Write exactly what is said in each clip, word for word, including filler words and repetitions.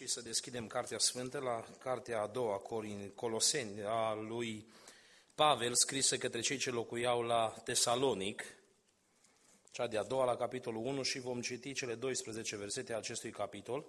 să deschidem Cartea Sfântă la Cartea a doua, Coloseni, a lui Pavel, scrisă către cei ce locuiau la Tesalonic, cea de-a doua la capitolul unu, și vom citi cele doisprezece versete ale acestui capitol,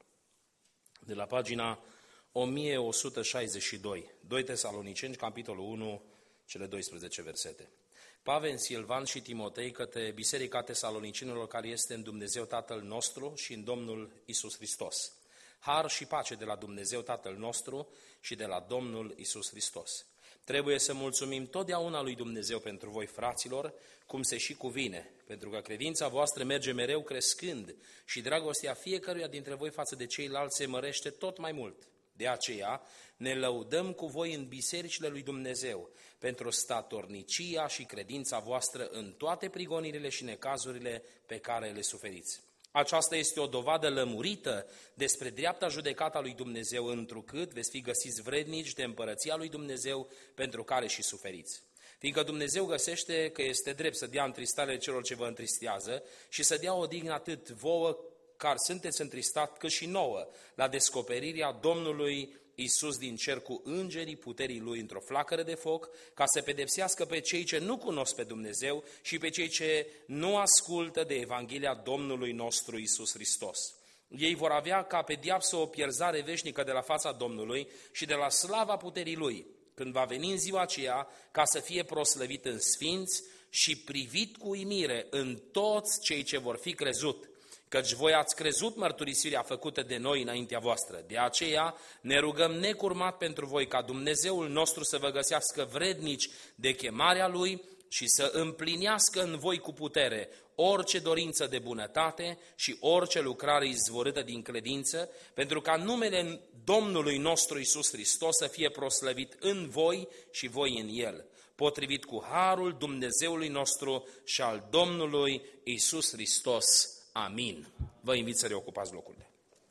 de la pagina o mie o sută șaizeci și doi. doi Tesaloniceni, capitolul unu, cele doisprezece versete. Pavel, Silvan și Timotei către Biserica Tesalonicenilor care este în Dumnezeu Tatăl nostru și în Domnul Iisus Hristos. Har și pace de la Dumnezeu Tatăl nostru și de la Domnul Iisus Hristos. Trebuie să mulțumim totdeauna lui Dumnezeu pentru voi, fraților, cum se și cuvine, pentru că credința voastră merge mereu crescând și dragostea fiecăruia dintre voi față de ceilalți se mărește tot mai mult. De aceea ne lăudăm cu voi în bisericile lui Dumnezeu pentru statornicia și credința voastră în toate prigonirile și necazurile pe care le suferiți. Aceasta este o dovadă lămurită despre dreapta judecată a lui Dumnezeu, întrucât veți fi găsiți vrednici de împărăția lui Dumnezeu pentru care și suferiți. Fiindcă Dumnezeu găsește că este drept să dea întristare celor ce vă întristează și să dea odihnă atât vouă care sunteți întristat, cât și nouă, la descoperirea Domnului Iisus din cer cu îngerii puterii Lui într-o flacără de foc, ca să pedepsească pe cei ce nu cunosc pe Dumnezeu și pe cei ce nu ascultă de Evanghelia Domnului nostru Iisus Hristos. Ei vor avea ca pedeapsă o pierzare veșnică de la fața Domnului și de la slava puterii Lui, când va veni în ziua aceea, ca să fie proslăvit în sfinți și privit cu uimire în toți cei ce vor fi crezut, căci voi ați crezut mărturisirea făcută de noi înaintea voastră. De aceea ne rugăm necurmat pentru voi ca Dumnezeul nostru să vă găsească vrednici de chemarea Lui și să împlinească în voi cu putere orice dorință de bunătate și orice lucrare izvorâtă din credință, pentru ca numele Domnului nostru Iisus Hristos să fie proslăvit în voi și voi în El, potrivit cu harul Dumnezeului nostru și al Domnului Iisus Hristos. Amin. Vă invit să reocupați locurile.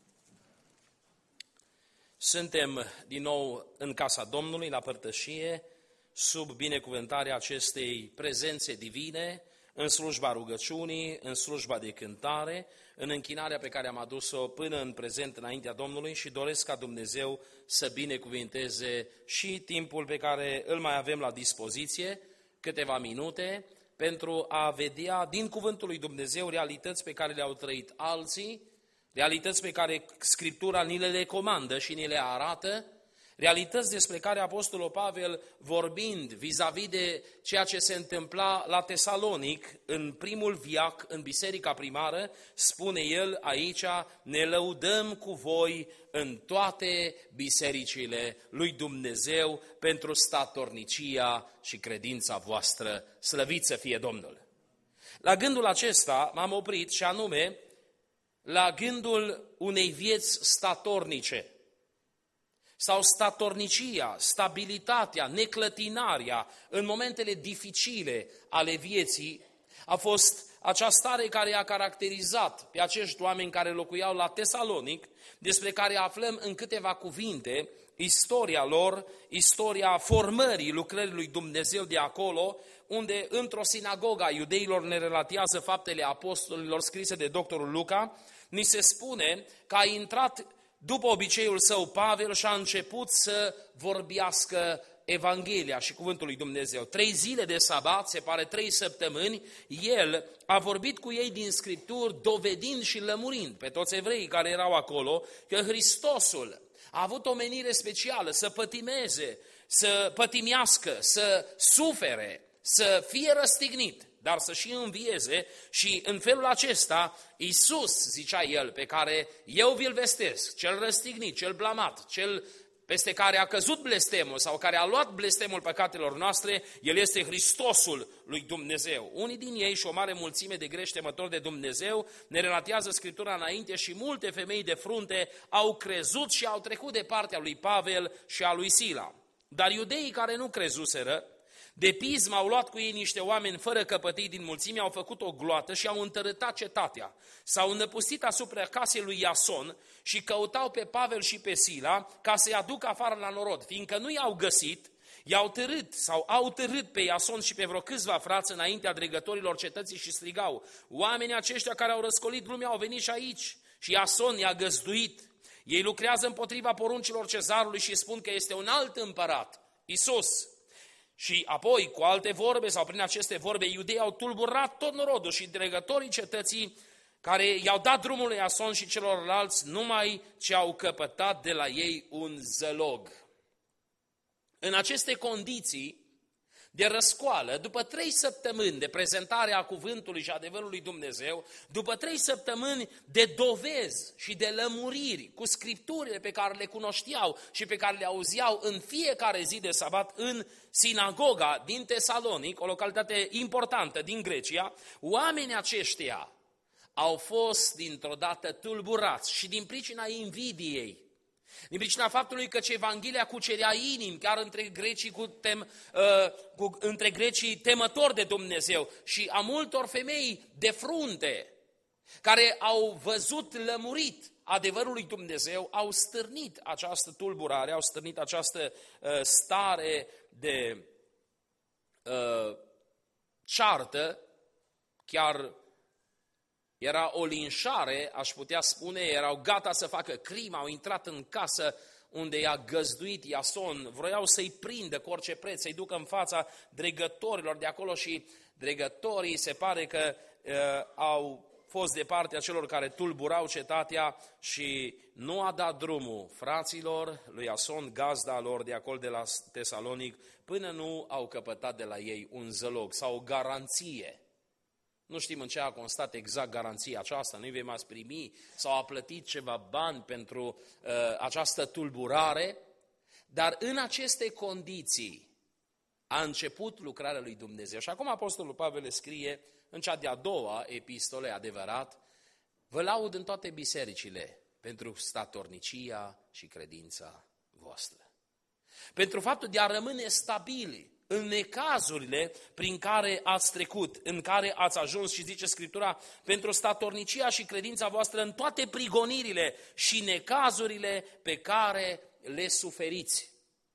Suntem din nou în casa Domnului, la părtășie, sub binecuvântarea acestei prezențe divine, în slujba rugăciunii, în slujba de cântare, în închinarea pe care am adus-o până în prezent înaintea Domnului și doresc ca Dumnezeu să binecuvinteze și timpul pe care îl mai avem la dispoziție, câteva minute, pentru a vedea din cuvântul lui Dumnezeu realități pe care le-au trăit alții, realități pe care Scriptura ni le recomandă și ni le arată, realități despre care Apostolul Pavel, vorbind vis-a-vis de ceea ce se întâmpla la Tesalonic, în primul viac, în biserica primară, spune el aici, ne lăudăm cu voi în toate bisericile lui Dumnezeu pentru statornicia și credința voastră. Slăvit să fie Domnul! La gândul acesta m-am oprit și anume la gândul unei vieți statornice, sau statornicia, stabilitatea, neclătinarea în momentele dificile ale vieții, a fost acea stare care i-a caracterizat pe acești oameni care locuiau la Tesalonic, despre care aflăm în câteva cuvinte istoria lor, istoria formării lucrării lui Dumnezeu de acolo, unde într-o sinagogă a iudeilor ne relatează faptele apostolilor scrise de doctorul Luca, ni se spune că a intrat după obiceiul său Pavel și a început să vorbească Evanghelia și cuvântul lui Dumnezeu. Trei zile de sabat, se pare trei săptămâni, el a vorbit cu ei din Scripturi, dovedind și lămurind pe toți evreii care erau acolo că Hristosul a avut o menire specială să pătimeze, să pătimească, să sufere, să fie răstignit, dar să și învieze și în felul acesta Iisus, zicea el, pe care eu vi-l vestesc, cel răstignit, cel blamat, cel peste care a căzut blestemul sau care a luat blestemul păcatelor noastre, el este Hristosul lui Dumnezeu. Unii din ei și o mare mulțime de greși temători de Dumnezeu ne relatează Scriptura înainte și multe femei de frunte au crezut și au trecut de partea lui Pavel și a lui Sila. Dar iudeii care nu crezuseră, de pism au luat cu ei niște oameni fără căpătâi din mulțime, au făcut o gloată și au întărâtat cetatea. S-au înăpustit asupra casei lui Iason și căutau pe Pavel și pe Sila ca să-i aducă afară la norod. Fiindcă nu i-au găsit, i-au târât sau au târât pe Iason și pe vreo câțiva frați înaintea dregătorilor cetății și strigau: oamenii aceștia care au răscolit lumea au venit și aici. Și Iason i-a găzduit. Ei lucrează împotriva poruncilor cezarului și spun că este un alt împărat, Isus. Și apoi, cu alte vorbe sau prin aceste vorbe, iudeii au tulburat tot norodul și dregătorii cetății care i-au dat drumul lui Iason și celorlalți numai ce au căpătat de la ei un zălog. În aceste condiții de răscoală, după trei săptămâni de prezentare a cuvântului și adevărului Dumnezeu, după trei săptămâni de dovezi și de lămuriri cu scripturile pe care le cunoșteau și pe care le auzeau în fiecare zi de sabat în sinagoga din Tesalonic, o localitate importantă din Grecia, oamenii aceștia au fost dintr-o dată tulburați și din pricina invidiei, din pricina faptului că Evanghelia cucerea inimi, chiar între grecii, cu tem, uh, cu, între grecii temători de Dumnezeu și a multor femei de frunte, care au văzut lămurit adevărul lui Dumnezeu, au stârnit această tulburare, au stârnit această uh, stare de uh, ceartă, chiar era o linșare, aș putea spune, erau gata să facă crimă, au intrat în casă unde i-a găzduit Iason, vroiau să-i prindă cu orice preț, să-i ducă în fața dregătorilor de acolo și dregătorii se pare că uh, au fost de partea celor care tulburau cetatea și nu a dat drumul fraților lui Iason, gazda lor de acolo de la Tesalonic, până nu au căpătat de la ei un zălog sau o garanție. Nu știm în ce a constat exact garanția aceasta, nu-i vei mai primi sau a plătit ceva bani pentru uh, această tulburare, dar în aceste condiții a început lucrarea lui Dumnezeu. Și acum Apostolul Pavel scrie în cea de-a doua epistole, adevărat, vă laud în toate bisericile pentru statornicia și credința voastră. Pentru faptul de a rămâne stabili în necazurile prin care ați trecut, în care ați ajuns, și zice Scriptura, pentru statornicia și credința voastră în toate prigonirile și necazurile pe care le suferiți.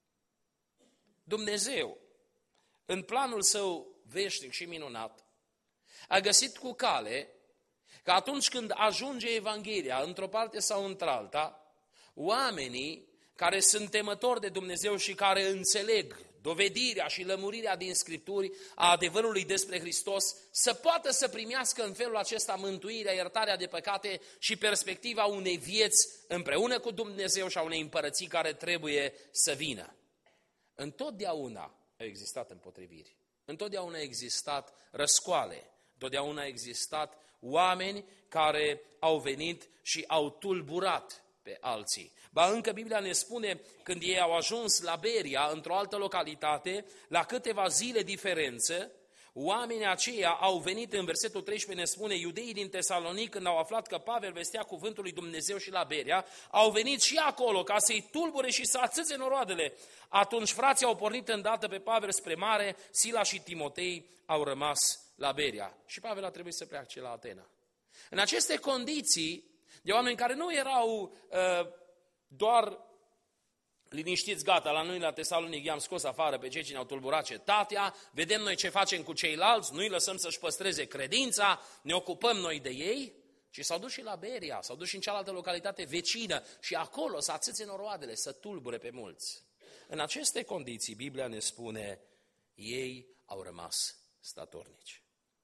Dumnezeu, în planul său veșnic și minunat, a găsit cu cale că atunci când ajunge Evanghelia într-o parte sau într-alta, oamenii care sunt temători de Dumnezeu și care înțeleg dovedirea și lămurirea din Scripturi a adevărului despre Hristos, să poată să primească în felul acesta mântuirea, iertarea de păcate și perspectiva unei vieți împreună cu Dumnezeu și a unei împărății care trebuie să vină. Întotdeauna au existat împotriviri, întotdeauna au existat răscoale, întotdeauna au existat oameni care au venit și au tulburat pe alții. Ba încă Biblia ne spune, când ei au ajuns la Beria, într-o altă localitate, la câteva zile diferență, oamenii aceia au venit, în versetul treisprezece ne spune, iudeii din Tesalonic, când au aflat că Pavel vestea cuvântul lui Dumnezeu și la Beria, au venit și acolo ca să-i tulbure și să ațâțe noroadele. Atunci frații au pornit îndată pe Pavel spre mare, Sila și Timotei au rămas la Beria. Și Pavel a trebuit să pleace la Atena. În aceste condiții, de oameni care nu erau uh, doar liniștiți, gata, la noi la Tesalonic i-am scos afară pe cei ce ne-au tulburat cetatea, vedem noi ce facem cu ceilalți, nu-i lăsăm să-și păstreze credința, ne ocupăm noi de ei, ci s-au dus și la Beria, s-au dus și în cealaltă localitate vecină și acolo să ațâțe noroadele, să tulbure pe mulți. În aceste condiții, Biblia ne spune, ei au rămas statornici.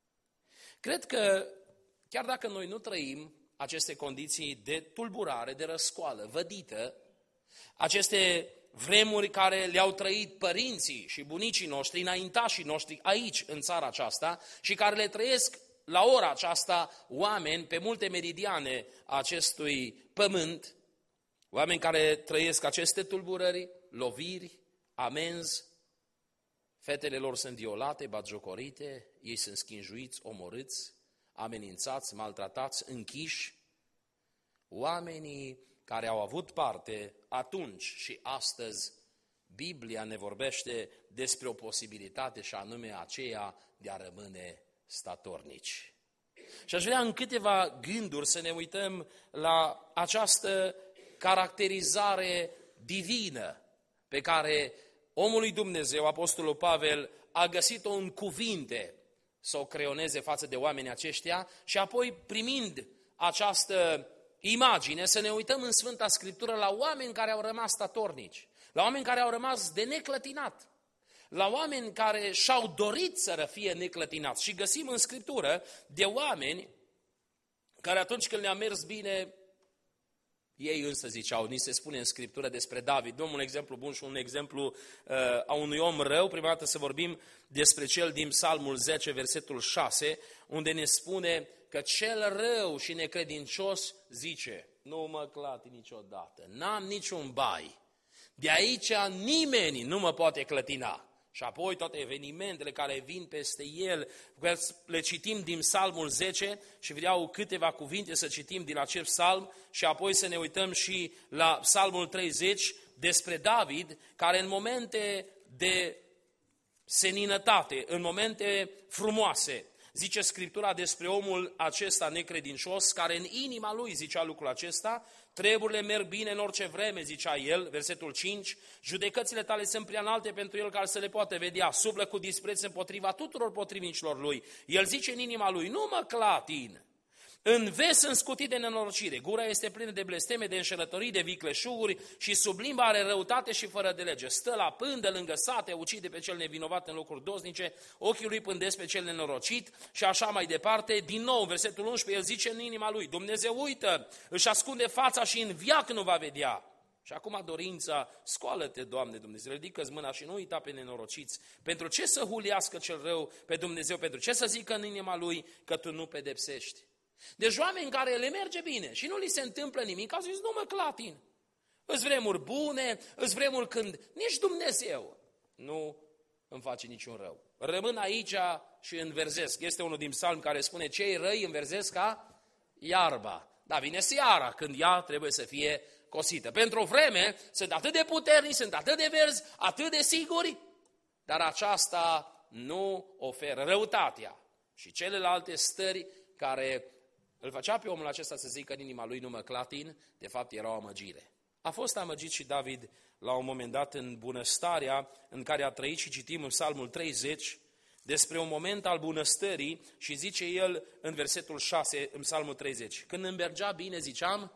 Cred că, chiar dacă noi nu trăim aceste condiții de tulburare, de răscoală, vădită, aceste vremuri care le-au trăit părinții și bunicii noștri, înaintașii noștri aici, în țara aceasta, și care le trăiesc la ora aceasta oameni pe multe meridiane acestui pământ, oameni care trăiesc aceste tulburări, loviri, amenzi, fetele lor sunt violate, batjocorite, ei sunt schinjuiți, omorâți, amenințați, maltratați, închiși, oamenii care au avut parte atunci și astăzi, Biblia ne vorbește despre o posibilitate și anume aceea de a rămâne statornici. Și aș vrea în câteva gânduri să ne uităm la această caracterizare divină pe care omul lui Dumnezeu, Apostolul Pavel, a găsit-o în cuvinte să o creioneze față de oamenii aceștia și apoi primind această imagine să ne uităm în Sfânta Scriptură la oameni care au rămas statornici, la oameni care au rămas de neclătinat, la oameni care și-au dorit să fie neclătinați. Și găsim în Scriptură de oameni care atunci când le-a mers bine, ei însă ziceau, ni se spune în Scriptură despre David. Dăm un exemplu bun și un exemplu uh, a unui om rău. Prima dată să vorbim despre cel din Psalmul zece, versetul șase, unde ne spune că cel rău și necredincios zice, nu mă clati niciodată, n-am niciun bai, de aici nimeni nu mă poate clătina. Și apoi toate evenimentele care vin peste el, le citim din Psalmul zece și vreau câteva cuvinte să citim din acest psalm și apoi să ne uităm și la Psalmul treizeci despre David, care în momente de seninătate, în momente frumoase, zice Scriptura despre omul acesta necredincios, care în inima lui zicea lucrul acesta, treburile merg bine în orice vreme, zicea el, versetul cinci, judecățile tale sunt prea înalte pentru el care să le poate vedea, sublă cu dispreț împotriva tuturor potrivinicilor lui. El zice în inima lui, nu mă clatin, în ves sunt scutit de nenorocire, gura este plină de blesteme, de înșelătorii, de vicleșuguri și sub limba are răutate și fără de lege. Stă la pândă, lângă sate, ucide pe cel nevinovat în locuri dosnice, ochii lui pândesc pe cel nenorocit și așa mai departe. Din nou, versetul unsprezece, el zice în inima lui, Dumnezeu uită, își ascunde fața și în viac nu va vedea. Și acum dorința, scoală-te, Doamne Dumnezeu, ridică-ți mâna și nu uita pe nenorociți. Pentru ce să huliască cel rău pe Dumnezeu? Pentru ce să zică în inima lui că tu nu pedepsești? Deci oameni care le merge bine și nu li se întâmplă nimic, au zis, nu mă clatin. Îs vremuri bune, îs vremuri când nici Dumnezeu nu îmi face niciun rău. Rămân aici și înverzesc. Este unul din psalmi care spune, cei răi înverzesc ca iarba. Dar vine seara când ea trebuie să fie cosită. Pentru o vreme sunt atât de puternici, sunt atât de verzi, atât de siguri, dar aceasta nu oferă răutatea și celelalte stări care îl făcea pe omul acesta să zică în inima lui, nu mă clatin, de fapt era o amăgire. A fost amăgit și David la un moment dat în bunăstarea în care a trăit și citim în Psalmul treizeci despre un moment al bunăstării și zice el în versetul șase, în Psalmul treizeci, când îmi mergea bine, ziceam,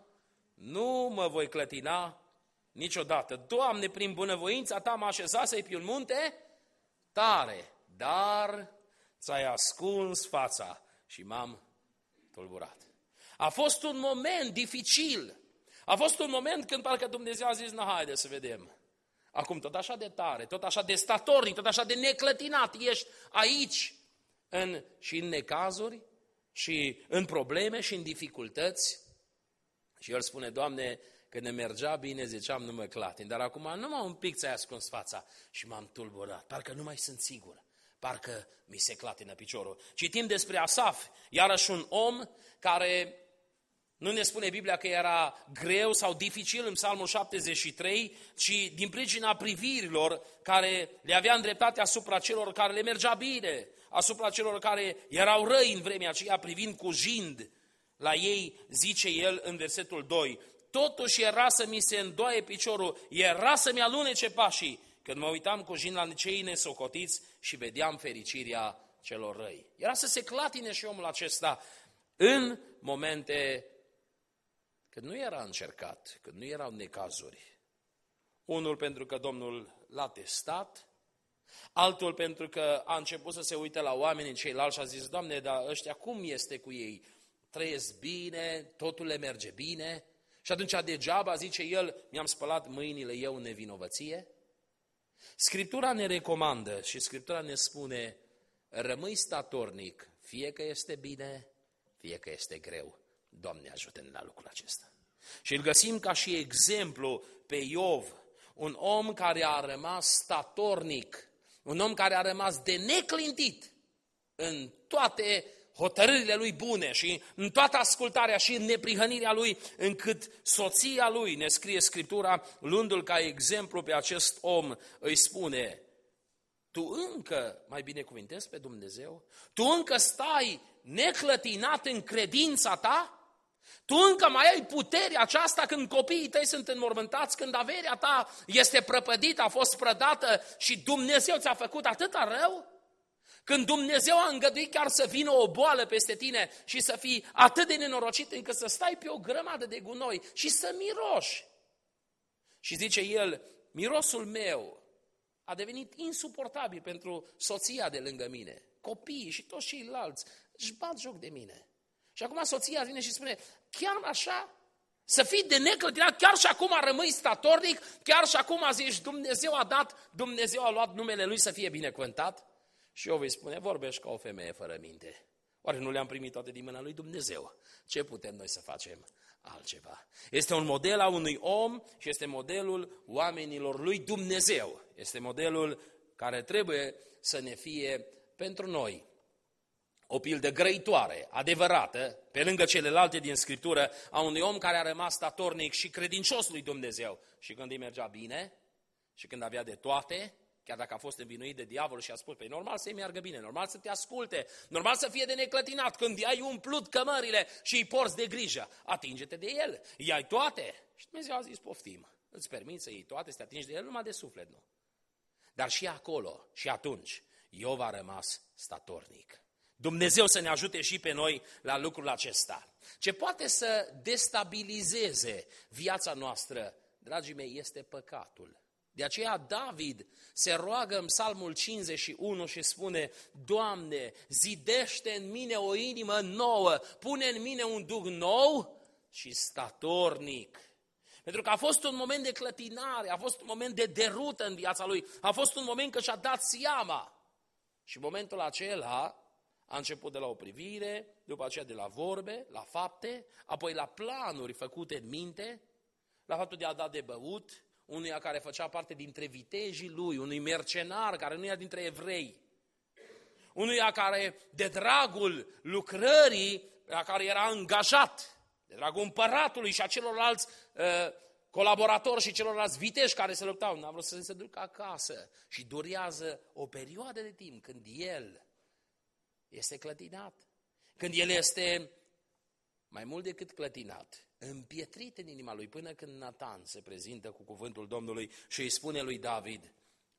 nu mă voi clătina niciodată. Doamne, prin bunăvoința ta mă așezasei pe un munte tare, dar ți-ai ascuns fața și m-am tulburat. A fost un moment dificil. A fost un moment când parcă Dumnezeu a zis, na, haide să vedem. Acum tot așa de tare, tot așa de statornic, tot așa de neclătinat ești aici în, și în necazuri, și în probleme, și în dificultăți. Și el spune, Doamne, când ne mergea bine, ziceam, nu mă clatin, dar acum numai un pic ți-ai ascuns fața și m-am tulburat, parcă nu mai sunt sigur. Parcă mi se clatină piciorul. Citim despre Asaf, iarăși un om care nu ne spune Biblia că era greu sau dificil în Psalmul șaptezeci și trei, ci din pricina privirilor care le avea îndreptate asupra celor care le mergea bine, asupra celor care erau răi în vremea aceea, privind cu jind la ei, zice el în versetul doi, totuși era să mi se îndoaie piciorul, era să-mi alunece pașii, când mă uitam cu jind la cei nesocotiți și vedeam fericirea celor răi. Era să se clatine și omul acesta în momente când nu era încercat, când nu erau necazuri. Unul pentru că Domnul l-a testat, altul pentru că a început să se uite la oamenii ceilalți și a zis, Doamne, dar ăștia cum este cu ei? Trăiesc bine, totul le merge bine? Și atunci degeaba, zice el, mi-am spălat mâinile eu în nevinovăție? Scriptura ne recomandă și Scriptura ne spune, rămâi statornic, fie că este bine, fie că este greu. Doamne, ajută-ne la lucrul acesta. Și îl găsim ca și exemplu pe Iov, un om care a rămas statornic, un om care a rămas de neclintit în toate hotărârile lui bune și în toată ascultarea și în neprihănirea lui, încât soția lui, ne scrie Scriptura, luându-l ca exemplu pe acest om, îi spune, tu încă mai binecuvintezi pe Dumnezeu? Tu încă stai neclătinat în credința ta? Tu încă mai ai puterea aceasta când copiii tăi sunt înmormântați, când averea ta este prăpădită, a fost prădată și Dumnezeu ți-a făcut atâta rău? Când Dumnezeu a îngăduit chiar să vină o boală peste tine și să fii atât de nenorocit încât să stai pe o grămadă de gunoi și să miroși. Și zice el, mirosul meu a devenit insuportabil pentru soția de lângă mine. Copiii și toți ceilalți își bat joc de mine. Și acum soția vine și spune, chiar așa? Să fii de neclătinat, chiar și acum rămâi statornic, chiar și acum zici, Dumnezeu a dat, Dumnezeu a luat numele Lui să fie binecuvântat? Și eu voi spune, vorbești ca o femeie fără minte. Oare nu le-am primit toate din mâna lui Dumnezeu? Ce putem noi să facem altceva? Este un model a unui om și este modelul oamenilor lui Dumnezeu. Este modelul care trebuie să ne fie pentru noi o pildă grăitoare, adevărată, pe lângă celelalte din Scriptură, a unui om care a rămas statornic și credincios lui Dumnezeu. Și când îi mergea bine, și când avea de toate, chiar dacă a fost învinuit de diavol și a spus, păi normal să-i meargă bine, normal să te asculte, normal să fie de neclătinat, când ai umplut cămările și îi porți de grijă, atinge-te de el, i-ai toate. Și Dumnezeu a zis, poftim, îți permit să iei toate, să te atingi de el, numai de suflet, nu. Dar și acolo, și atunci, Iov a rămas statornic. Dumnezeu să ne ajute și pe noi la lucrul acesta. Ce poate să destabilizeze viața noastră, dragii mei, este păcatul. De aceea David se roagă în Psalmul cincizeci și unu și spune, Doamne, zidește în mine o inimă nouă, pune în mine un duh nou și statornic. Pentru că a fost un moment de clătinare, a fost un moment de derută în viața lui, a fost un moment că și-a dat seama. Și momentul acela a început de la o privire, după aceea de la vorbe, la fapte, apoi la planuri făcute în minte, la faptul de a da de băut, unuia care făcea parte dintre vitejii lui, unui mercenar care nu era dintre evrei, unuia care de dragul lucrării la care era angajat, de dragul împăratului și a celorlalți uh, colaboratori și celorlalți viteji care se luptau, n-a vrut să se ducă acasă și durează o perioadă de timp când el este clătinat, când el este mai mult decât clătinat, împietrit în inima lui, până când Natan se prezintă cu cuvântul Domnului și îi spune lui David,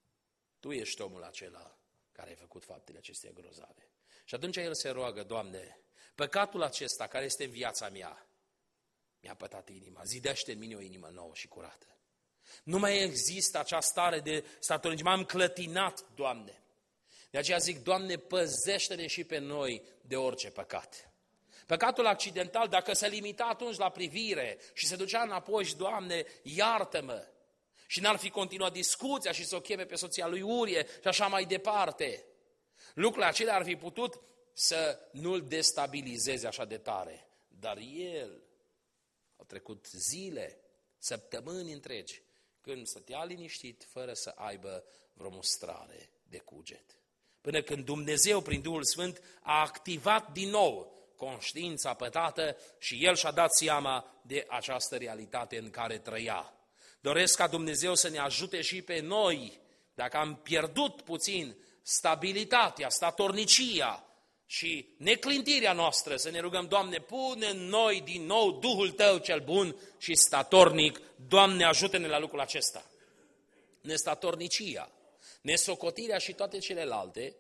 tu ești omul acela care ai făcut faptele acestea grozave. Și atunci el se roagă, Doamne, păcatul acesta care este în viața mea, mi-a pătat inima, zidește în mine o inimă nouă și curată. Nu mai există acea stare de statornicie, m-am clătinat, Doamne. De aceea zic, Doamne, păzește-ne și pe noi de orice păcat. Păcatul accidental, dacă se limita atunci la privire și se ducea înapoi și, Doamne, iartă-mă, și n-ar fi continuat discuția și să o cheme pe soția lui Urie și așa mai departe, lucrurile acelea ar fi putut să nu-l destabilizeze așa de tare. Dar el, au trecut zile, săptămâni întregi, când stătea liniștit, fără să aibă vreo mustrare de cuget. Până când Dumnezeu, prin Duhul Sfânt, a activat din nou conștiința pătată și el și-a dat seama de această realitate în care trăia. Doresc ca Dumnezeu să ne ajute și pe noi, dacă am pierdut puțin stabilitatea, statornicia și neclintirea noastră, să ne rugăm, Doamne, pune în noi din nou Duhul Tău cel bun și statornic. Doamne, ajută-ne la lucrul acesta. Nestatornicia, nesocotirea și toate celelalte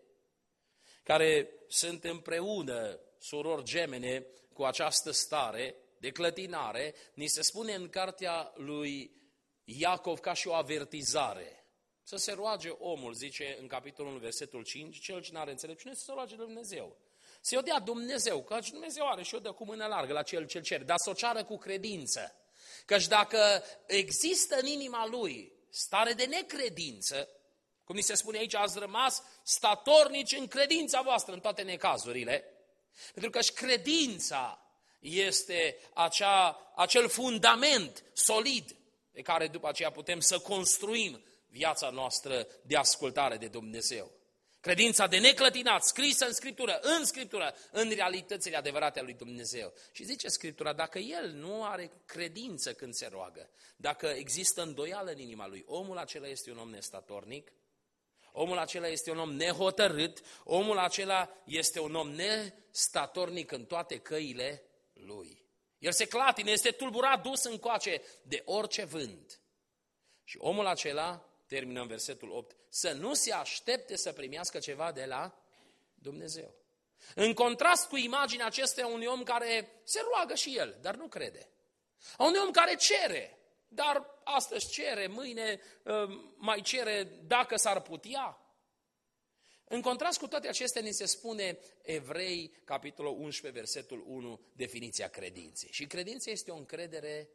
care sunt împreună, surori gemene, cu această stare de clătinare, ni se spune în cartea lui Iacov ca și o avertizare. Să se roage omul, zice în capitolul versetul cinci, cel ce n-are înțelepciune, să se roage de Dumnezeu. Să o dea Dumnezeu, căci Dumnezeu are și o dă cu mână largă la cel ce cere, dar să o ceară cu credință. Căci dacă există în inima lui stare de necredință, cum ni se spune aici, ați rămas statornici în credința voastră în toate necazurile, pentru că și credința este acea, acel fundament solid pe care după aceea putem să construim viața noastră de ascultare de Dumnezeu. Credința de neclătinat, scrisă în Scriptură, în Scriptură, în realitățile adevărate ale lui Dumnezeu. Și zice Scriptura, dacă el nu are credință când se roagă, dacă există îndoială în inima lui, omul acela este un om nestatornic, omul acela este un om nehotărât, omul acela este un om nestatornic în toate căile lui. El se clatine, este tulburat, dus încoace de orice vânt. Și omul acela, termină în versetul opt, să nu se aștepte să primească ceva de la Dumnezeu. În contrast cu imaginea acesteia unui om care se roagă și el, dar nu crede. A unui om care cere, dar astăzi cere, mâine mai cere dacă s-ar putea. În contrast cu toate acestea, ni se spune Evrei, capitolul unsprezece, versetul unu, definiția credinței. Și credința este o încredere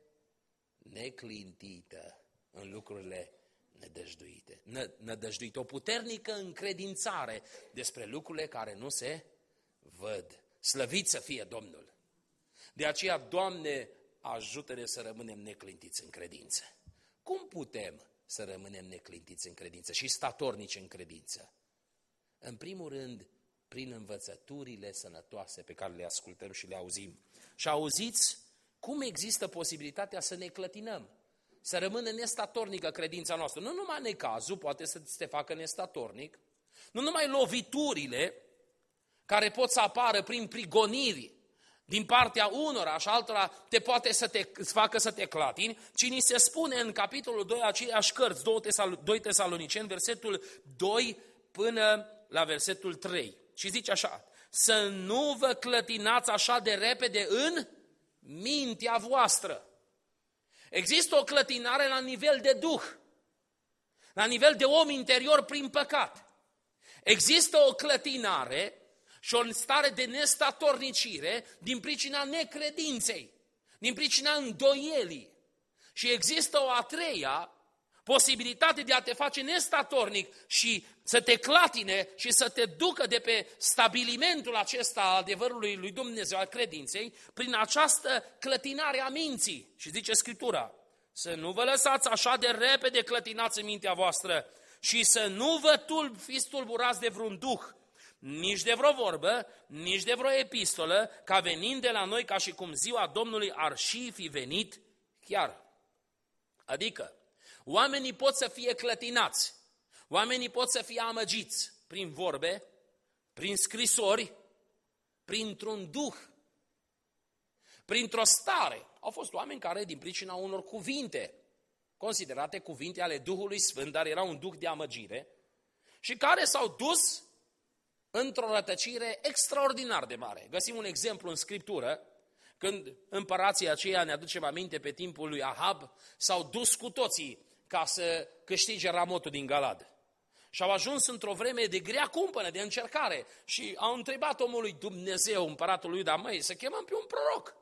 neclintită în lucrurile nădăjduite. Nădăjduite, o puternică încredințare despre lucrurile care nu se văd. Slăvit să fie Domnul! De aceea, Doamne, ajută-ne să rămânem neclintiți în credință. Cum putem să rămânem neclintiți în credință și statornici în credință? În primul rând, prin învățăturile sănătoase pe care le ascultăm și le auzim. Și auziți cum există posibilitatea să ne clătinăm, să rămână nestatornică credința noastră. Nu numai necazul poate să te facă nestatornic, nu numai loviturile care pot să apară prin prigoniri din partea unora și altora te poate să te să facă să te clatini, ci ni se spune în capitolul doi aceiași cărți, doi Tesaloniceni, versetul doi până la versetul trei. Și zice așa: să nu vă clătinați așa de repede în mintea voastră. Există o clătinare la nivel de duh, la nivel de om interior prin păcat. Există o clătinare și o stare de nestatornicire din pricina necredinței, din pricina îndoielii. Și există o a treia posibilitate de a te face nestatornic și să te clatine și să te ducă de pe stabilimentul acesta al adevărului lui Dumnezeu, al credinței, prin această clătinare a minții. Și zice Scriptura: să nu vă lăsați așa de repede clătinați în mintea voastră și să nu vă tulb, fiți tulburați de vreun duh, nici de vreo vorbă, nici de vreo epistolă, ca venind de la noi ca și cum ziua Domnului ar și fi venit chiar. Adică, oamenii pot să fie clătinați, oamenii pot să fie amăgiți prin vorbe, prin scrisori, printr-un duh, printr-o stare. Au fost oameni care, din pricina unor cuvinte, considerate cuvinte ale Duhului Sfânt, dar era un duh de amăgire, și care s-au dus într-o rătăcire extraordinar de mare. Găsim un exemplu în Scriptură, când împărații aceia, ne aducem aminte, pe timpul lui Ahab, s-au dus cu toții ca să câștige Ramotul din Galad. Și au ajuns într-o vreme de grea cumpănă, de încercare, și au întrebat omului Dumnezeu, împăratul lui Iuda: măi, să chemăm pe un proroc.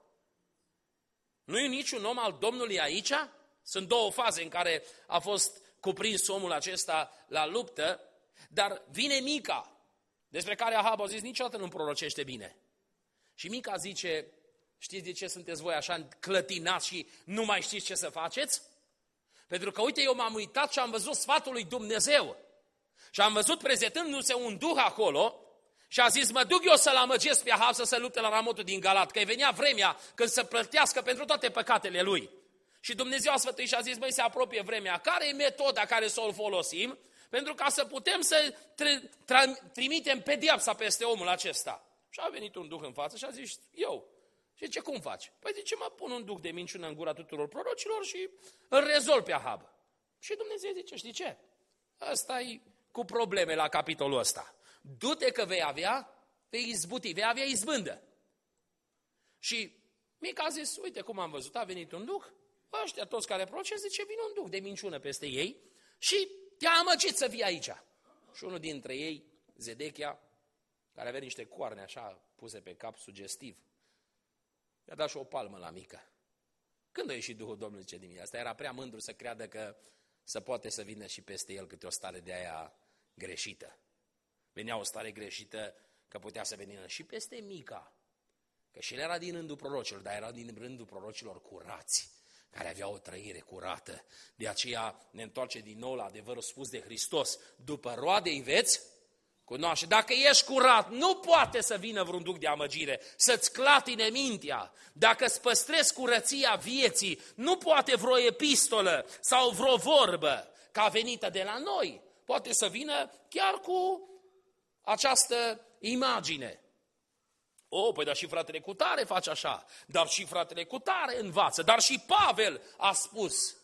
Nu e niciun om al Domnului aici? Sunt două faze în care a fost cuprins omul acesta la luptă, dar vine Mica, despre care Ahab a zis: niciodată nu prorocește bine. Și Mica zice: știți de ce sunteți voi așa clătinați și nu mai știți ce să faceți? Pentru că, uite, eu m-am uitat și am văzut sfatul lui Dumnezeu. Și am văzut prezentându-se un duh acolo și a zis: mă duc eu să-l amăgesc pe Ahab să se lupte la Ramotul din Galad, că venea vremea când să plătească pentru toate păcatele lui. Și Dumnezeu a sfătuit și a zis: măi, se apropie vremea. Care e metoda care să o folosim pentru ca să putem să trimitem pedeapsa peste omul acesta? Și a venit un duh în față și a zis: eu. Și ce, cum faci? Păi zice: mă pun un duh de minciună în gura tuturor prorocilor și îl rezolv pe Ahab. Și Dumnezeu zice: știi ce? Ăsta e cu probleme la capitolul ăsta. Du-te că vei avea, vei izbuti, vei avea izbândă. Și Mica a zis: uite cum am văzut, a venit un duh, ăștia toți care proroce, zice, vine un duh de minciună peste ei și te-a amăgit să vii aici. Și unul dintre ei, Zedechia, care avea niște coarne așa puse pe cap, sugestiv, i-a dat și o palmă la Mica. Când a ieșit Duhul Domnului, zice dimineața, asta era prea mândru să creadă că să poate să vină și peste el câte o stare de aia greșită. Venea o stare greșită că putea să vină și peste Mica, că și el era din rândul prorocilor, dar era din rândul prorocilor curați, care aveau o trăire curată. De aceea ne întoarce din nou la adevărul spus de Hristos: după roade-i veți cunoaște. Dacă ești curat, nu poate să vină vreun duc de amăgire să-ți clatine mintea. Dacă îți păstrezi curăția vieții, nu poate vreo epistolă sau vreo vorbă ca venită de la noi. Poate să vină chiar cu această imagine. O, păi dar și fratele Cutare face așa, dar și fratele Cutare învață, dar și Pavel a spus.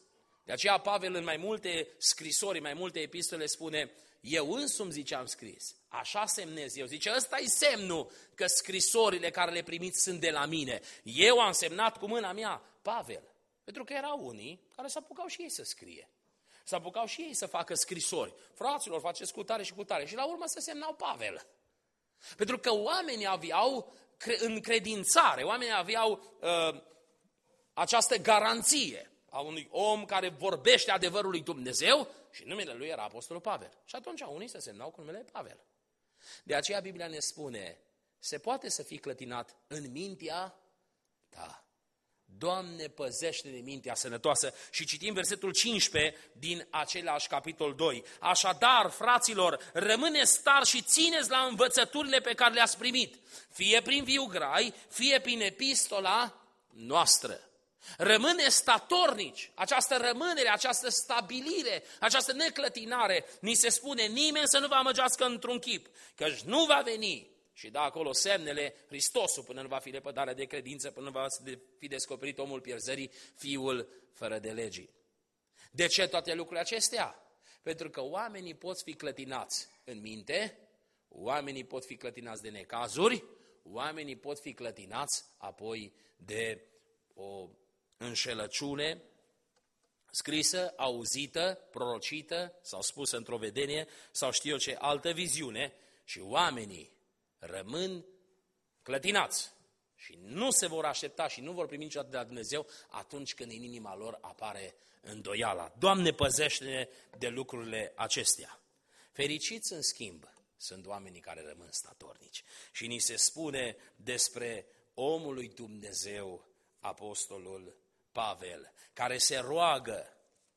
De aceea Pavel în mai multe scrisori, în mai multe epistole spune, eu însumi, zice, am scris, așa semnez eu. Zice, ăsta e semnul că scrisorile care le primiți sunt de la mine. Eu am semnat cu mâna mea, Pavel. Pentru că erau unii care s-apucau și ei să scrie. S-apucau și ei să facă scrisori. Fraților, faceți cu tare și cu tare. Și la urmă se semnau Pavel. Pentru că oamenii aveau încredințare, oamenii aveau uh, această garanție a unui om care vorbește adevărul lui Dumnezeu și numele lui era Apostolul Pavel. Și atunci unii se semnau cu numele Pavel. De aceea Biblia ne spune, se poate să fii clătinat în mintea ta. Doamne, păzește de mintea sănătoasă. Și citim versetul cincisprezece din același capitol doi. Așadar, fraților, rămâneți tari și țineți la învățăturile pe care le-ați primit, fie prin viu grai, fie prin epistola noastră. Rămâneți statornici. Această rămânere, această stabilire, această neclătinare, ni se spune, nimeni să nu vă amăgească într-un chip, căci nu va veni. Și da acolo semnele, Hristosul, până nu va fi lepădarea de credință, până nu va fi descoperit omul pierzării, fiul fără de legii. De ce toate lucrurile acestea? Pentru că oamenii pot fi clătinați în minte, oamenii pot fi clătinați de necazuri, oamenii pot fi clătinați apoi de o înșelăciune scrisă, auzită, prorocită sau spusă într-o vedenie sau știu eu ce altă viziune și oamenii rămân clătinați și nu se vor aștepta și nu vor primi niciodată de la Dumnezeu atunci când în inima lor apare îndoiala. Doamne, păzește-ne de lucrurile acestea. Fericiți, în schimb, sunt oamenii care rămân statornici. Și ni se spune despre omul lui Dumnezeu, apostolul Pavel, care se roagă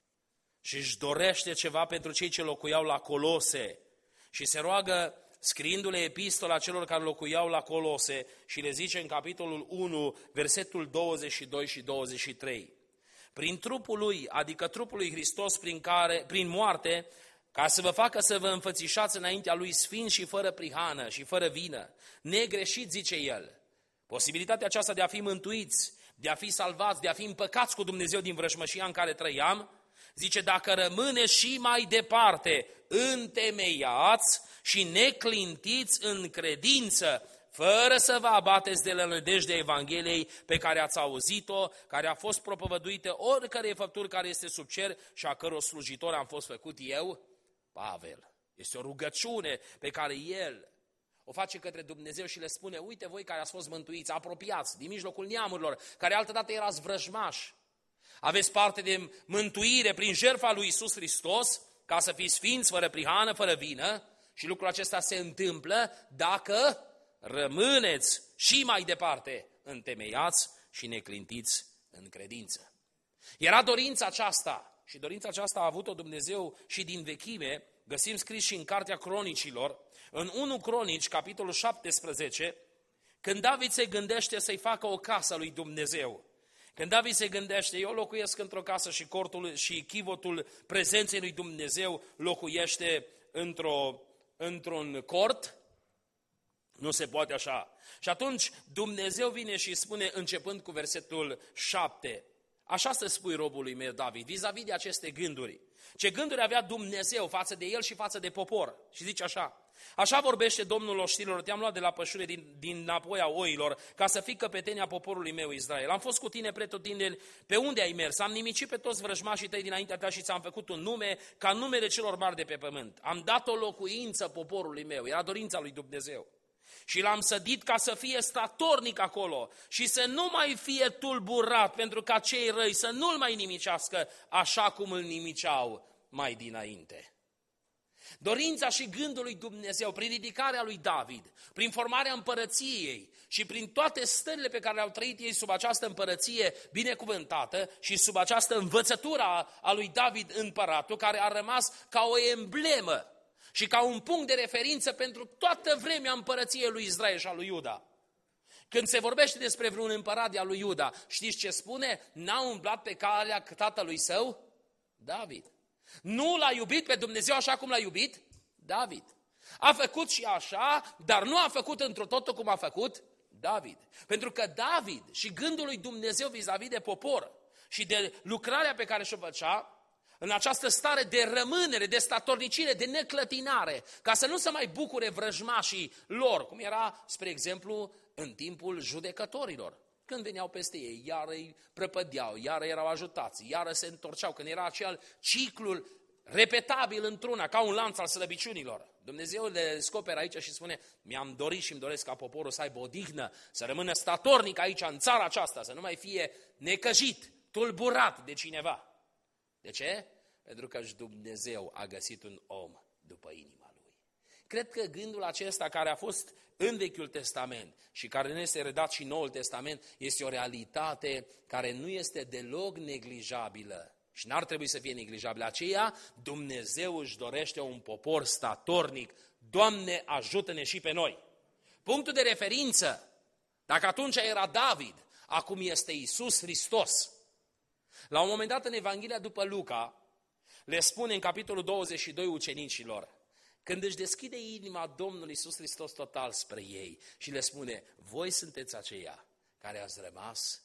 și își dorește ceva pentru cei ce locuiau la Colose și se roagă scriindu-le epistola celor care locuiau la Colose și le zice în capitolul unu, versetul douăzeci și doi și douăzeci și trei. Prin trupul lui, adică trupul lui Hristos prin, care, prin moarte, ca să vă facă să vă înfățișați înaintea lui sfinți și fără prihană și fără vină, negreșit, zice el. Posibilitatea aceasta de a fi mântuiți, de a fi salvați, de a fi împăcați cu Dumnezeu din vrăjmășia în care trăiam, zice, dacă rămâne și mai departe întemeiați și neclintiți în credință, fără să vă abateți de la nădejdea Evangheliei pe care ați auzit-o, care a fost propovăduită oricărei făpturi care este sub cer și a căror slujitor am fost făcut eu, Pavel. Este o rugăciune pe care el o face către Dumnezeu și le spune, uite voi care ați fost mântuiți, apropiați din mijlocul neamurilor, care altădată erați vrăjmași. Aveți parte de mântuire prin jertfa lui Iisus Hristos, ca să fiți sfinți, fără prihană, fără vină, și lucrul acesta se întâmplă dacă rămâneți și mai departe întemeiați și neclintiți în credință. Era dorința aceasta și dorința aceasta a avut-o Dumnezeu și din vechime, găsim scris și în Cartea Cronicilor, în unu Cronici, capitolul șaptesprezece, când David se gândește să-i facă o casă lui Dumnezeu. Când David se gândește, eu locuiesc într-o casă și cortul și chivotul prezenței lui Dumnezeu locuiește într-o, într-un cort, nu se poate așa. Și atunci Dumnezeu vine și spune, începând cu versetul șapte, așa să spui robului meu David, vis-a-vis de aceste gânduri. Ce gânduri avea Dumnezeu față de el și față de popor? Și zice așa, așa vorbește Domnul oștirilor, te-am luat de la pășure din, din napoi a oilor, ca să fii căpetenia poporului meu Israel. Am fost cu tine pretutindeni pe unde ai mers, am nimicit pe toți vrăjmașii tăi dinaintea ta și ți-am făcut un nume ca numele celor mari de pe pământ. Am dat o locuință poporului meu, era dorința lui Dumnezeu. Și l-am sădit ca să fie statornic acolo și să nu mai fie tulburat pentru ca cei răi să nu-l mai nimicească așa cum îl nimiceau mai dinainte. Dorința și gândul lui Dumnezeu, prin ridicarea lui David, prin formarea împărăției și prin toate stările pe care le-au trăit ei sub această împărăție binecuvântată și sub această învățătură a lui David împăratul, care a rămas ca o emblemă și ca un punct de referință pentru toată vremea împărăției lui Israel și a lui Iuda. Când se vorbește despre vreun împărat de-a lui Iuda, știți ce spune? N-a umblat pe calea tatălui său? David. Nu l-a iubit pe Dumnezeu așa cum l-a iubit? David. A făcut și așa, dar nu a făcut într-o totul cum a făcut David. Pentru că David și gândul lui Dumnezeu vis-a-vis de popor și de lucrarea pe care și-o făcea, în această stare de rămânere, de statornicire, de neclătinare, ca să nu se mai bucure vrăjmașii lor, cum era, spre exemplu, în timpul judecătorilor. Când veneau peste ei, iar îi prăpădeau, iar erau ajutați, iar se întorceau, când era acel ciclul repetabil într-una, ca un lanț al slăbiciunilor. Dumnezeu le descoperă aici și spune, mi-am dorit și îmi doresc ca poporul să aibă odihnă, să rămână statornic aici, în țara aceasta, să nu mai fie necăjit, tulburat de cineva. De ce? Pentru că și Dumnezeu a găsit un om după inima lui. Cred că gândul acesta care a fost în Vechiul Testament și care ne este redat și în Noul Testament este o realitate care nu este deloc neglijabilă și n-ar trebui să fie neglijabilă. Aceea Dumnezeu își dorește un popor statornic. Doamne, ajută-ne și pe noi. Punctul de referință, dacă atunci era David, acum este Iisus Hristos. La un moment dat în Evanghelia după Luca, le spune în capitolul douăzeci și doi ucenicilor, când își deschide inima Domnului Iisus Hristos total spre ei și le spune, voi sunteți aceia care ați rămas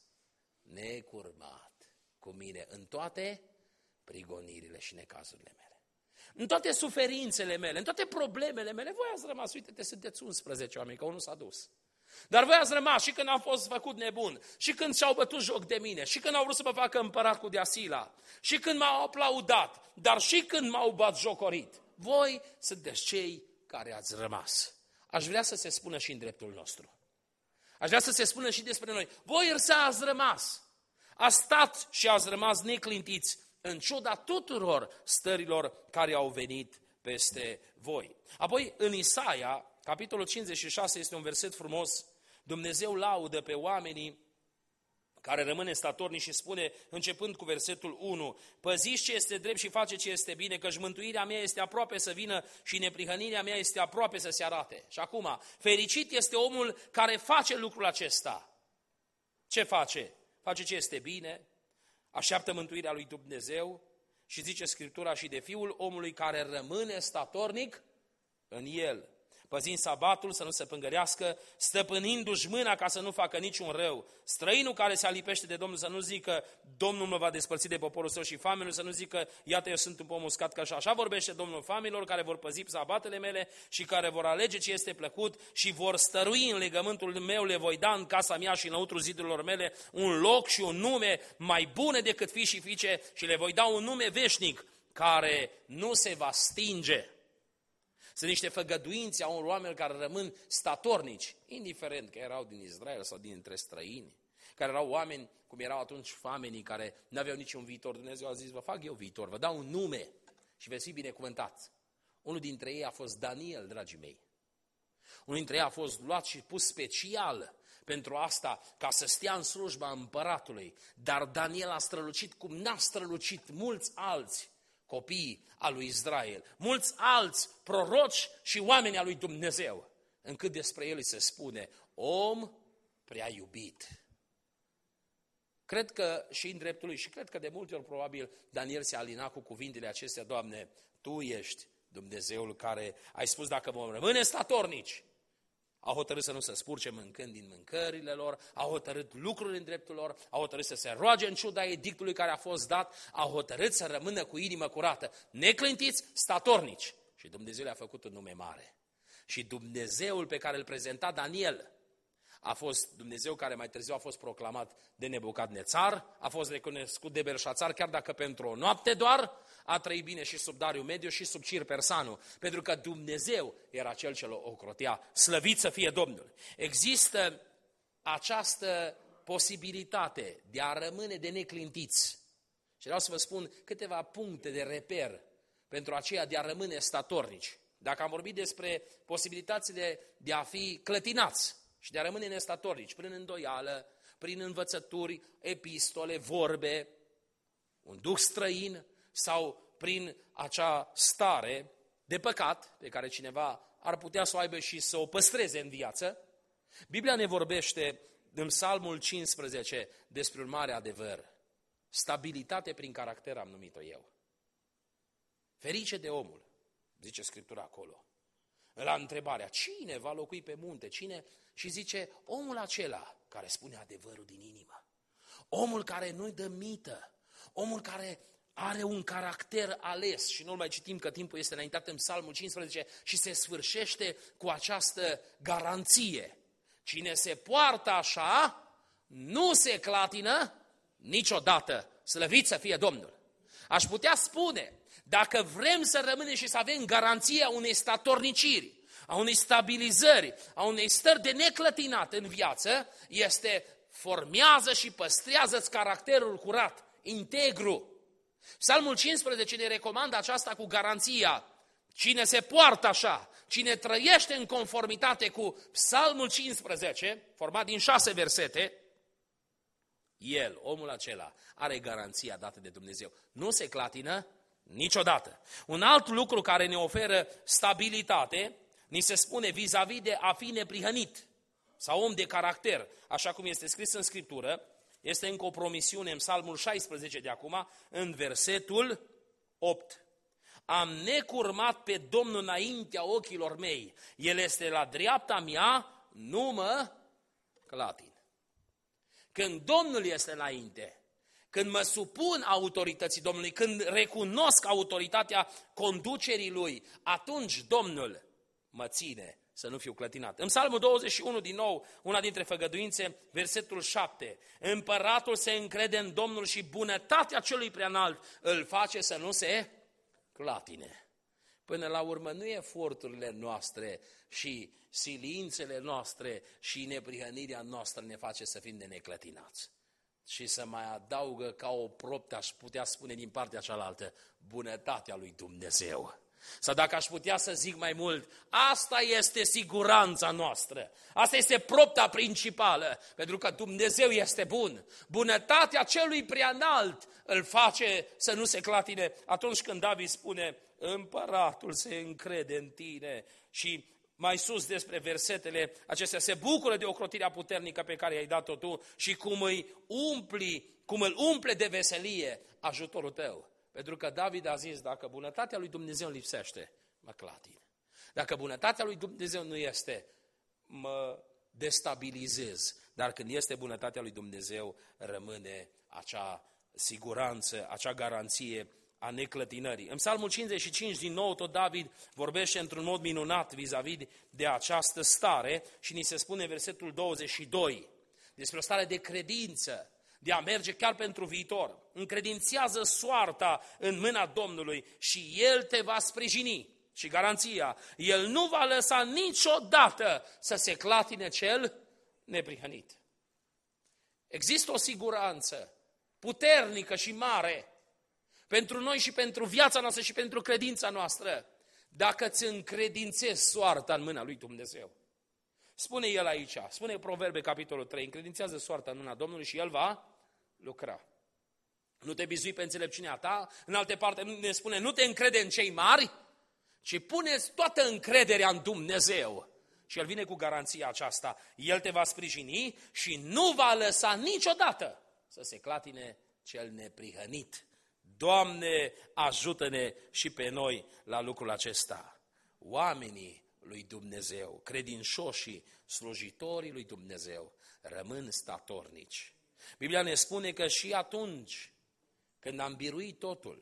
necurmat cu mine în toate prigonirile și necazurile mele. În toate suferințele mele, în toate problemele mele, voi ați rămas, uite-te, sunteți unsprezece oameni, că unul s-a dus. Dar voi ați rămas și când am fost făcut nebun, și când și-au bătut joc de mine, și când au vrut să mă facă împărat cu Deasila, și când m-au aplaudat, dar și când m-au batjocorit. Voi sunteți cei care ați rămas. Aș vrea să se spună și în dreptul nostru. Aș vrea să se spună și despre noi. Voi însă ați rămas. Ați stat și ați rămas neclintiți în ciuda tuturor stărilor care au venit peste voi. Apoi în Isaia, capitolul cincizeci și șase, este un verset frumos. Dumnezeu laudă pe oamenii care rămâne statornici și spune, începând cu versetul unu, păziți ce este drept și face ce este bine, căci mântuirea mea este aproape să vină și neprihănirea mea este aproape să se arate. Și acum, fericit este omul care face lucrul acesta. Ce face? Face ce este bine, așteaptă mântuirea lui Dumnezeu și zice Scriptura și de fiul omului care rămâne statornic în el, păzind sabatul să nu se pângărească, stăpânindu-și mâna ca să nu facă niciun rău. Străinul care se alipește de Domnul să nu zică, Domnul mă va despărți de poporul său, și famenul să nu zică, iată eu sunt un pom uscat, că așa vorbește Domnul famililor care vor păzi sabatele mele și care vor alege ce este plăcut și vor stărui în legământul meu, le voi da în casa mea și înăuntru zidurilor mele un loc și un nume mai bune decât fii și fiice și le voi da un nume veșnic care nu se va stinge. Sunt niște făgăduințe a unor oameni care rămân statornici, indiferent că erau din Israel sau dintre străini, care erau oameni, cum erau atunci famenii, care nu aveau niciun viitor. Dumnezeu a zis, vă fac eu viitor, vă dau un nume și veți fi binecuvântați. Unul dintre ei a fost Daniel, dragii mei. Unul dintre ei a fost luat și pus special pentru asta, ca să stea în slujba împăratului. Dar Daniel a strălucit cum n-a strălucit mulți alți copiii al lui Israel, mulți alți proroci și oameni al lui Dumnezeu, încât despre el se spune, om prea iubit. Cred că și în dreptul lui, și cred că de multe ori probabil Daniel se alina cu cuvintele acestea, Doamne, Tu ești Dumnezeul care ai spus dacă vom rămâne statornici. Au hotărât să nu se spurce mâncând din mâncările lor, au hotărât lucruri în dreptul lor, au hotărât să se roage în ciuda edictului care a fost dat, au hotărât să rămână cu inimă curată, neclintiți, statornici. Și Dumnezeu le-a făcut un nume mare. Și Dumnezeul pe care îl prezenta Daniel a fost Dumnezeu care mai târziu a fost proclamat de Nebucadnețar, a fost recunoscut de Belșațar, chiar dacă pentru o noapte doar a trăit bine și sub Dariu Mediu și sub Cir Persanu, pentru că Dumnezeu era cel ce o ocrotea, slăvit să fie Domnul. Există această posibilitate de a rămâne de neclintiți. Și vreau să vă spun câteva puncte de reper pentru aceea de a rămâne statornici. Dacă am vorbit despre posibilitățile de a fi clătinați și de a rămâne nestatornici, prin îndoială, prin învățături, epistole, vorbe, un duh străin sau prin acea stare de păcat pe care cineva ar putea să o aibă și să o păstreze în viață, Biblia ne vorbește în Psalmul cincisprezece despre un mare adevăr. Stabilitate prin caracter am numit-o eu. Ferice de omul, zice Scriptura acolo. La întrebarea, cine va locui pe munte, cine? Și zice, omul acela care spune adevărul din inimă. Omul care nu-i dă mită. Omul care are un caracter ales și nu mai citim că timpul este înaintat în Psalmul cincisprezece și se sfârșește cu această garanție. Cine se poartă așa, nu se clatină niciodată. Slăvit să fie Domnul! Aș putea spune, dacă vrem să rămânem și să avem garanția unei statorniciri, a unei stabilizări, a unei stări de neclătinat în viață, este formează și păstrează-ți caracterul curat, integru. Psalmul cincisprezece ne recomandă aceasta cu garanția. Cine se poartă așa, cine trăiește în conformitate cu Psalmul cincisprezece, format din șase versete, el, omul acela, are garanția dată de Dumnezeu. Nu se clatină niciodată. Un alt lucru care ne oferă stabilitate, ni se spune vis-a-vis de a fi neprihănit sau om de caracter, așa cum este scris în Scriptură, este încă o promisiune în Psalmul șaisprezece de acum, în versetul opt. Am necurmat pe Domnul înaintea ochilor mei, El este la dreapta mea, nu mă clatin. Când Domnul este înainte, când mă supun autorității Domnului, când recunosc autoritatea conducerii Lui, atunci Domnul mă ține să nu fiu clătinat. În Psalmul douăzeci și unu, din nou, una dintre făgăduințe, versetul șapte. Împăratul se încrede în Domnul și bunătatea celui preanalt îl face să nu se clatine. Până la urmă nu eforturile noastre și silințele noastre și neprihănirea noastră ne face să fim de neclătinați. Și să mai adaugă ca o proptă, aș putea spune din partea cealaltă, bunătatea lui Dumnezeu. Sau dacă aș putea să zic mai mult, asta este siguranța noastră, asta este propta principală, pentru că Dumnezeu este bun. Bunătatea celui preanalt îl face să nu se clatine. Atunci când David spune, împăratul se încrede în tine și mai sus despre versetele acestea, se bucură de ocrotirea puternică pe care i-ai dat-o tu și cum îi umpli, cum îl umple de veselie ajutorul tău. Pentru că David a zis, dacă bunătatea lui Dumnezeu lipsește, mă clatin. Dacă bunătatea lui Dumnezeu nu este, mă destabilizez. Dar când este bunătatea lui Dumnezeu, rămâne acea siguranță, acea garanție a neclătinării. În Psalmul cincizeci și cinci, din nou, tot David vorbește într-un mod minunat vis-a-vis de această stare și ni se spune versetul douăzeci și doi, despre o stare de credință, de a merge chiar pentru viitor. Încredințează soarta în mâna Domnului și El te va sprijini. Și garanția, El nu va lăsa niciodată să se clatine cel neprihănit. Există o siguranță puternică și mare pentru noi și pentru viața noastră și pentru credința noastră, dacă îți încredințezi soarta în mâna lui Dumnezeu. Spune el aici, spune Proverbe, capitolul trei, încredințează soarta în mâna Domnului și El va lucra. Nu te bizui pe înțelepciunea ta, în alte parte ne spune, nu te încrede în cei mari, ci pune-ți toată încrederea în Dumnezeu. Și El vine cu garanția aceasta, El te va sprijini și nu va lăsa niciodată să se clatine cel neprihănit. Doamne, ajută-ne și pe noi la lucrul acesta. Oamenii lui Dumnezeu, credincioșii, slujitorii lui Dumnezeu, rămân statornici. Biblia ne spune că și atunci când am biruit totul,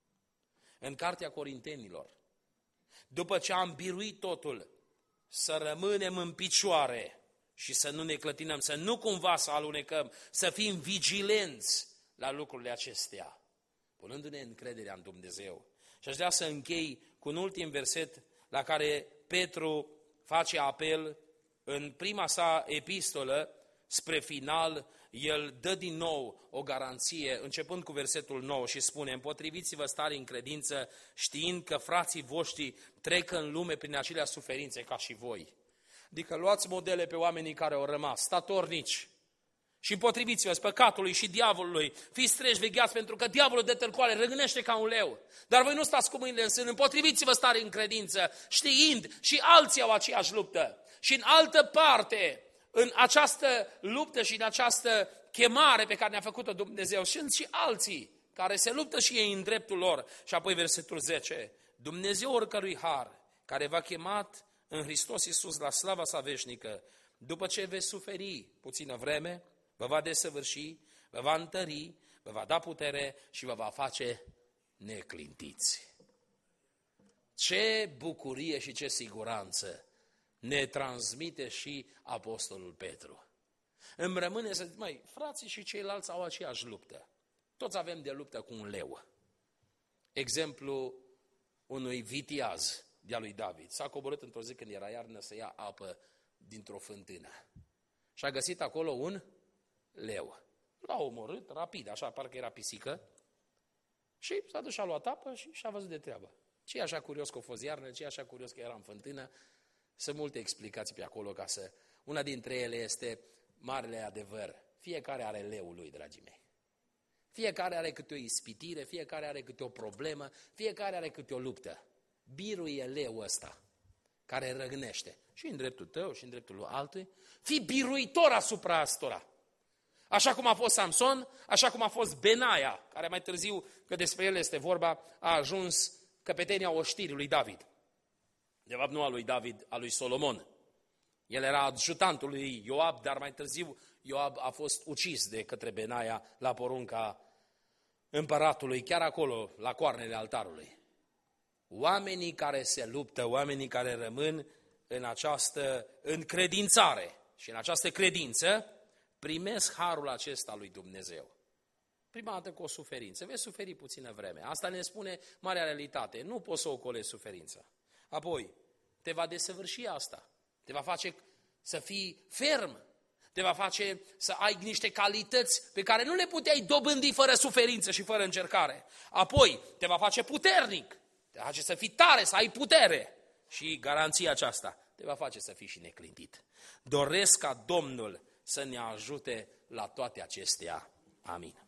în Cartea Corintenilor, după ce am biruit totul, să rămânem în picioare și să nu ne clătinăm, să nu cumva să alunecăm, să fim vigilenți la lucrurile acestea, punându-ne încrederea în Dumnezeu. Și aș vrea să închei cu un ultim verset la care Petru face apel în prima sa epistolă spre final. El dă din nou o garanție, începând cu versetul nouă și spune, împotriviți-vă stare în credință, știind că frații voștri trec în lume prin acelea suferințe ca și voi. Adică luați modele pe oamenii care au rămas statornici și împotriviți-vă păcatului și diavolului, fiți treji, vegheați, pentru că diavolul de târcoale răgânește ca un leu. Dar voi nu stați cu mâinile în sân, împotriviți-vă stare în credință, știind și alții au aceeași luptă. Și în altă parte, în această luptă și în această chemare pe care ne-a făcut-o Dumnezeu, sunt și alții care se luptă și ei în dreptul lor. Și apoi versetul zece, Dumnezeu oricărui har, care v-a chemat în Hristos Iisus la slava sa veșnică, după ce veți suferi puțină vreme, vă va desăvârși, vă va întări, vă va da putere și vă va face neclintiți. Ce bucurie și ce siguranță ne transmite și Apostolul Petru. Îmi rămâne să zic, măi, frații și ceilalți au aceeași luptă. Toți avem de luptă cu un leu. Exemplu unui vitiaz de-a lui David. S-a coborât într-o zi când era iarnă să ia apă dintr-o fântână. Și a găsit acolo un leu. L-a omorât rapid, așa, parcă era pisică. Și s-a dus și a luat apă și și-a văzut de treabă. Ce e așa curios că a fost iarnă, ce e așa curios că era în fântână. Sunt multe explicații pe acolo ca să... Una dintre ele este marele adevăr. Fiecare are leul lui, dragii mei. Fiecare are câte o ispitire, fiecare are câte o problemă, fiecare are câte o luptă. Biruie leul ăsta care răgnește și în dreptul tău și în dreptul lui altul. Fii biruitor asupra astora. Așa cum a fost Samson, așa cum a fost Benaia, care mai târziu, că despre el este vorba, a ajuns căpetenia oștirii lui David. De fapt nu a lui David, a lui Solomon. El era adjutantul lui Ioab, dar mai târziu Ioab a fost ucis de către Benaia la porunca împăratului, chiar acolo, la coarnele altarului. Oamenii care se luptă, oamenii care rămân în această încredințare și în această credință, primesc harul acesta lui Dumnezeu. Prima dată cu o suferință, vei suferi puțină vreme. Asta ne spune marea realitate, nu poți să ocolești suferința. Apoi, te va desăvârși asta, te va face să fii ferm, te va face să ai niște calități pe care nu le puteai dobândi fără suferință și fără încercare. Apoi, te va face puternic, te va face să fii tare, să ai putere și garanția aceasta te va face să fii și neclintit. Doresc ca Domnul să ne ajute la toate acestea. Amin.